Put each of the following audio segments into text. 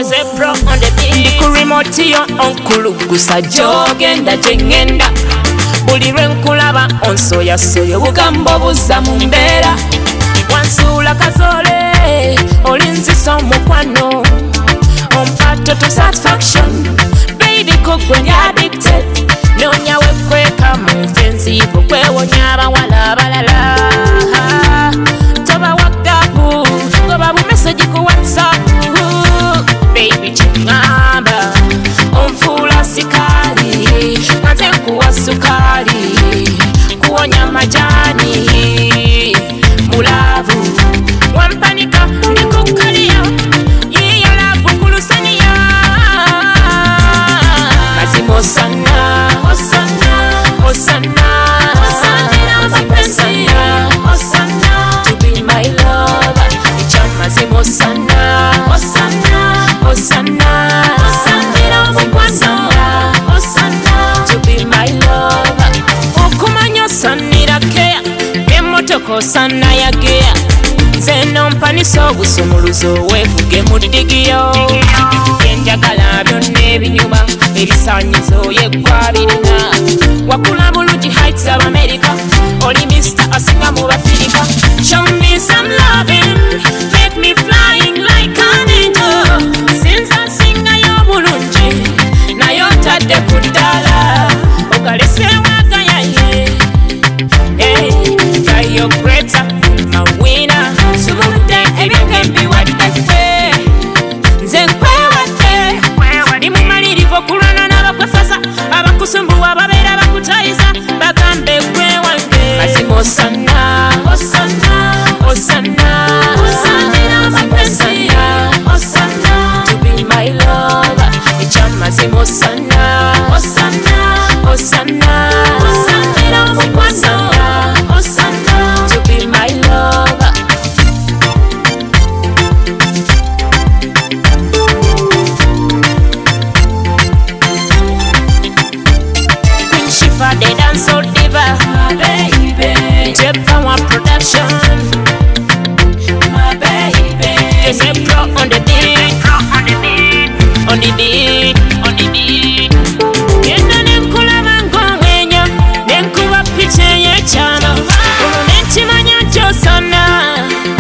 Zebra on the beat. Ndi ku remote yo onkulugusa gy'ogenda gye ngenda. Buli lwe nkulaba onsoyasoya obugambo buzza mu mbeera. Wansuula kazoole olinzisa omukwano. Ompa total satisfaction. Baby kugwe ndi addicted. Noonya wekweka mu nfensiivu kwewonya abawala abalala. Toba wagabu goba bumeseji ku WhatsApp. Baby chingamba onfuula sikali nze nkuwa sukali kuwonya majani mulavu wampanika ndikukalia yiyo lavu kulusania mazima osana osana osana osana to be my lover ikyamazima osana osana osana osana to be my lover okumanya osanira kea emmotoka osana yageya nze nompanisa obusumuluzo weefuge mu digiyo byenjagala byonna ebinyuma ebisaanyizo yeggwa birina wakula bulungi heights of America oli Mr. asinga mu bafirika show me some loving make me flying like an angel since asingayo bulungi nayo ntadde ku ddala ogalese wagayaye gayo greta mawina subudde ebyange mbiwadde ffe nze nkwewadde ndi mumalirivu okulwana n'abakwefasa abakusumbuwa ababeera bakutayiza bagambe gwe wange mazima osana osana osana osana to be my lover ekyamazima osana osana osana osana to be my lover. Queen Shifa the dancehall diva, my baby. J-Power production, my baby. Zebra on the beat, on the beat, on the beat. Yenda nenkulaba ng'omwenya, nenkuba picha y'ekyama. Kuno nekimanya ky'osana.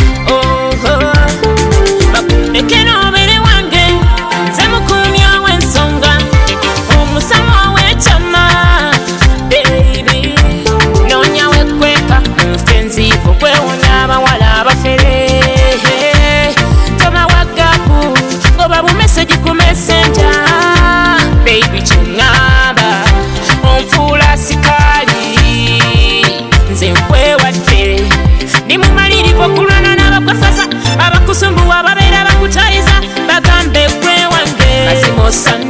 Bakundekera obere wange, nze mukuumi ow'ensonga. Omusawo ow'ekyama, baby. Noonya wekweka mu nfensiivu kwewonya abawala abafere. Toba wagabu goba bumeseji ku messenger. Baby chingamba onfuula sikali nze nkwewadde ndi mumalirivu okulwana n'abakwefasa abakusumbuwa ababeera bakutayiza bagambe gwe wange mazima osana